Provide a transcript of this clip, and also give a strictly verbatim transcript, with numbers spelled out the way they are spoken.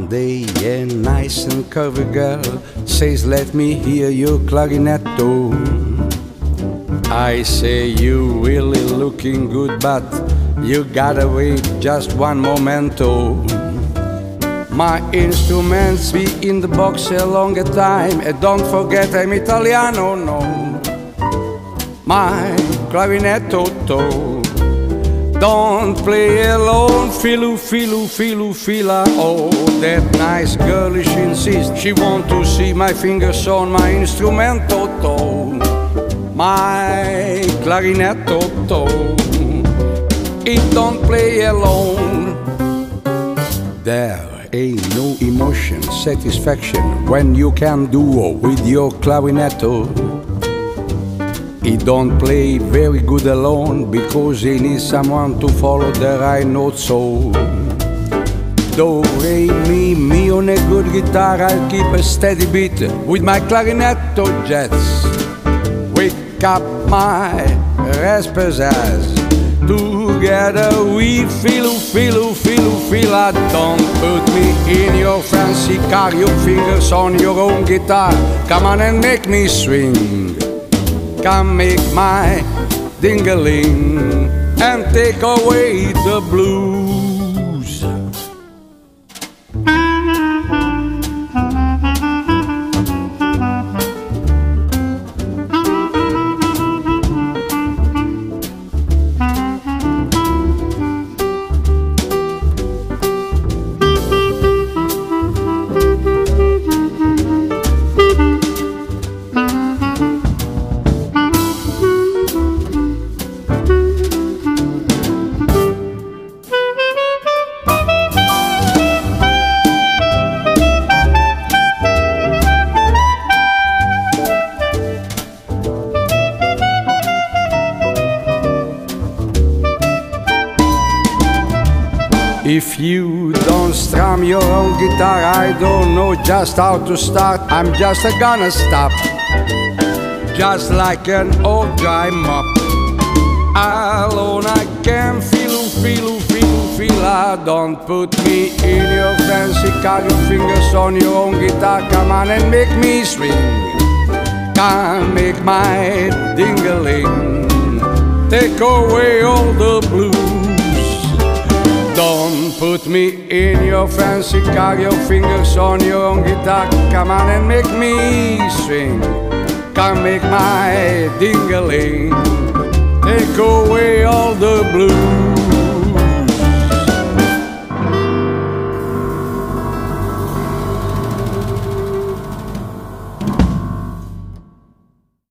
One day a nice and curvy girl says, let me hear your clarinetto. I say, you really looking good, but you gotta wait just one momento. My instruments be in the box a longer time, and don't forget I'm Italiano, no. My clarinetto, don't play alone, filu, filu, filu, fila. Oh, that nice girl, she insists, she want to see my fingers on my instrumento, my clarinetto, it don't play alone. There ain't no emotion, satisfaction when you can duo with your clarinetto. He don't play very good alone because he needs someone to follow the right notes. So do, re, mi, mi on a good guitar, I'll keep a steady beat with my clarinetto jets. Wake up my raspberries, together we filu, filu, filu, fila. Don't put me in your fancy car, your fingers on your own guitar. Come on and make me swing. Come make my ding-a-ling and take away the blues. If you don't strum your own guitar, I don't know just how to start. I'm just a gonna stop, just like an old dry mop. Alone I can feel, feel, feel, feel. I don't put me in your fancy car, your fingers on your own guitar. Come on and make me swing. Can't make my ding-a-ling, take away all the blues. Don't put me in your fancy car, your fingers on your own guitar. Come on and make me swing. Come make my ding-a-ling, take away all the blues.